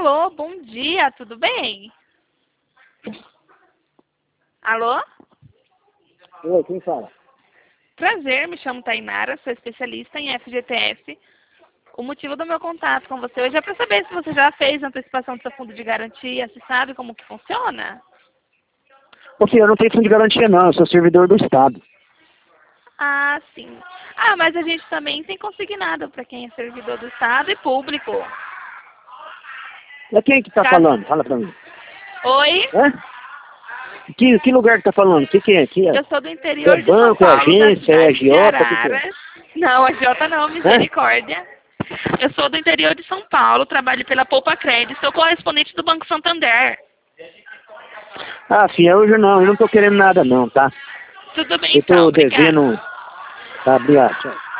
Alô, bom dia, tudo bem? Alô? Oi, quem fala? Prazer, me chamo Tainara, sou especialista em FGTS. O motivo do meu contato com você hoje é para saber se você já fez a antecipação do seu fundo de garantia, se sabe como que funciona? Ô filho, eu não tenho fundo de garantia não, eu sou servidor do Estado. Ah, sim. Ah, mas a gente também tem consignado para quem é servidor do Estado e público. É quem que tá falando? Fala pra mim. Oi? Hã? Que lugar que tá falando? Que é? Que é? Eu sou do interior É de São banco, é Paulo, da agência, é cidade de agiota, que é? Araras. Não, agiota não, misericórdia. Eu sou do interior de São Paulo, trabalho pela Poupa Crédito, sou correspondente do Banco Santander. Ah, filho, hoje não, eu não tô querendo nada não, tá? Tudo bem Eu então, tô obrigada. devendo... Tá, obrigado, tchau.